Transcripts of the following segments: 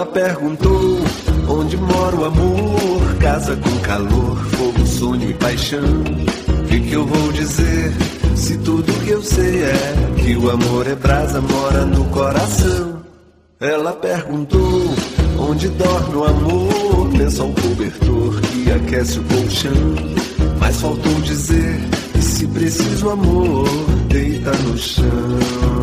perguntou onde mora o amor, casa com calor, fogo, sonho e paixão. O que eu vou dizer se tudo que eu sei é que o amor é brasa, mora no coração? Ela perguntou onde dorme o amor, lençol cobertor que aquece o colchão. Mas faltou dizer que se precisa o amor, deita no chão.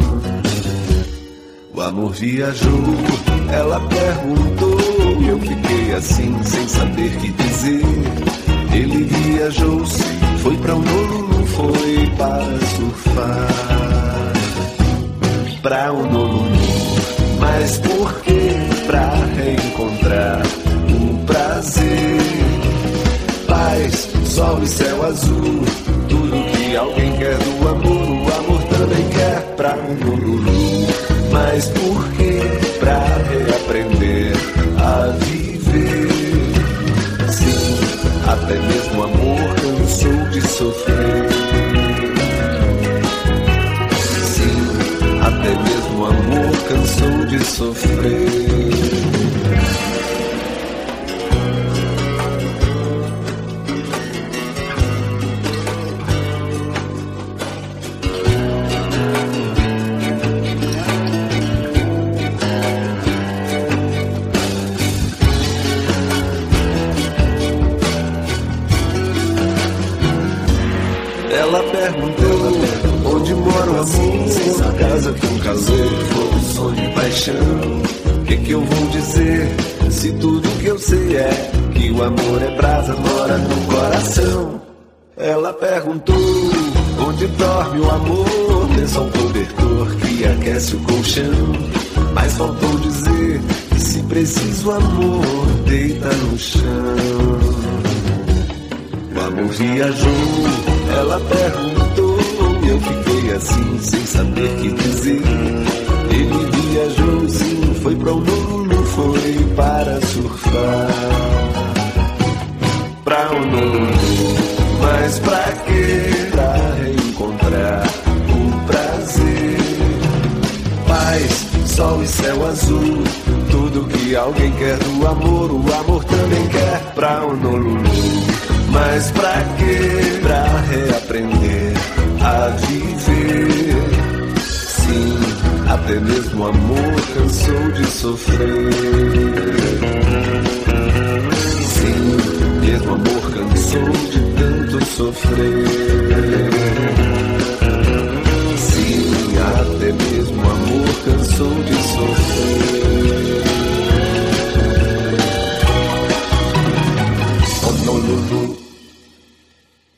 O amor viajou, ela perguntou, eu fiquei assim sem saber que dizer. Ele viajou, sim, foi pra Honolulu, foi para surfar. Pra Honolulu, mas por que? Pra reencontrar o prazer. Paz, sol e céu azul, tudo que alguém quer do amor, o amor também quer. Pra Honolulu, mas por que? Pra reaprender a viver. Sim, até mesmo o amor cansou de sofrer. Sim, até mesmo o amor cansou de sofrer. Ela perguntou onde mora o amor, casa com calor, fogo, sonho e paixão. O que eu vou dizer se tudo que eu sei é que o amor é brasa, mora no coração? Ela perguntou onde dorme o amor, lençol cobertor que aquece o colchão. Mas faltou dizer que se precisa o amor, deita no chão. O amor viajou, ela perguntou, eu fiquei assim sem saber que dizer. Ele viajou, sim, foi pra Honolulu, foi para surfar. Pra Honolulu, mas pra quê? Pra reencontrar o prazer. Paz, sol e céu azul, tudo que alguém quer do amor, o amor também quer. Pra Honolulu, mas pra quê? Pra reaprender a viver. Sim, até mesmo o amor cansou de sofrer. Sim, mesmo o amor cansou de tanto sofrer.